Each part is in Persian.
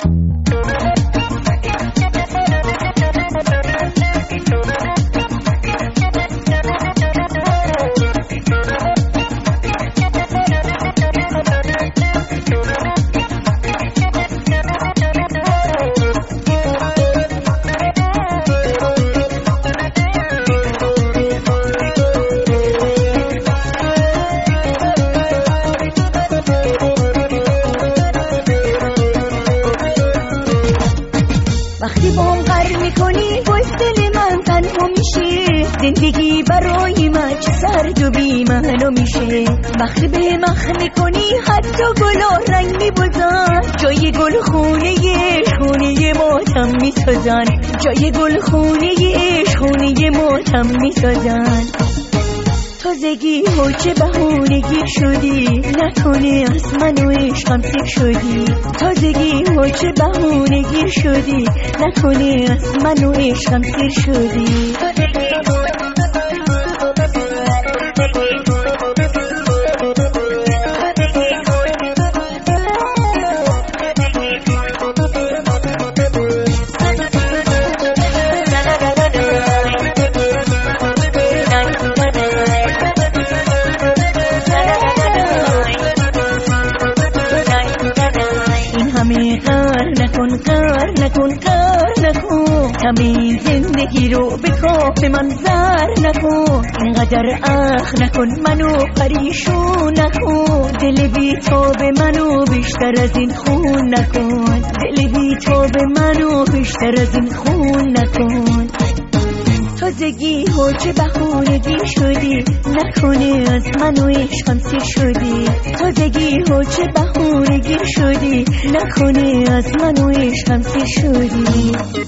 وقتی با هم قرار میکنی باعث دل من تنها میشه، زندگی برای من چه سرد و بی معنا میشه. وقتی به مخ میکنی حتی گلا رنگ میبازن، جای گل خونه ماتم میسازن، جای گل خونه ماتم میسازن. تازگی ها چه بهونگی شدی، نکنه از من و عشقم سیر شدی. تازگی ها چه بهونگی شدی، نکنه از من و عشقم سیر شدی. همین زندگی رو به کاف من زر نکن، اینقدر اخ نکن منو پریشون نکن. دل بی تاب منو بیشتر از این خون نکن، دل بی تاب منو بیشتر از این خون نکن. تازگی ها چه بهونگی شدی، نکنه از من و عشقم سیر شدی. تازگی ها چه بهونگی شدی، نکنه از من و عشقم سیر شدی.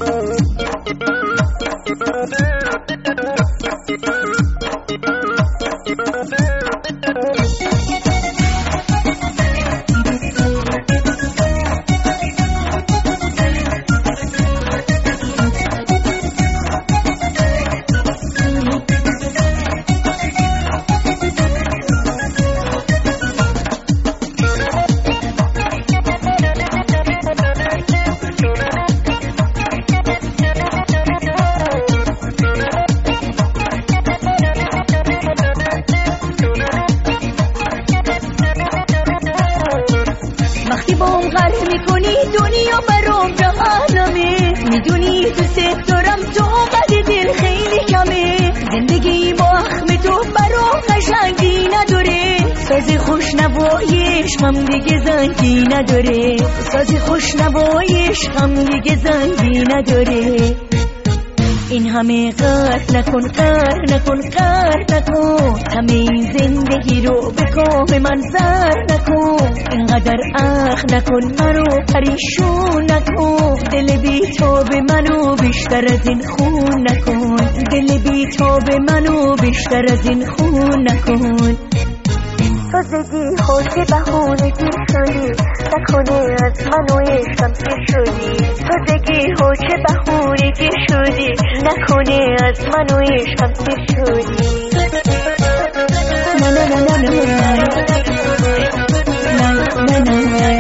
وقتی با هم قرار میکنی دنیا برام جهنمه، میدونی دوست دارم تو قد دل خیلی کمه. زندگی با اخم تو برام قشنگی نداره، ساز خوشنوای عشقم دیگه زنگی نداره، ساز خوشنوای عشقم دیگه زنگی نداره. این همه قهر نکن، قهر نکن، قهر نکن. همه این زندگی رو به کام من زر نکن، اینقدر اخ نکن منو پریشون نکن. دل بی تاب منو بیشتر از این خون نکن، دل بی تاب منو بیشتر از این خون نکن. تازگی ها چه بهونگی شدی، نکنه از من و عشقم سیر شدی. تازگی ها چه بهونگی شدی، نکنه از من و عشقم سیر شدی. نه نه نه نه نه نه نه نه نه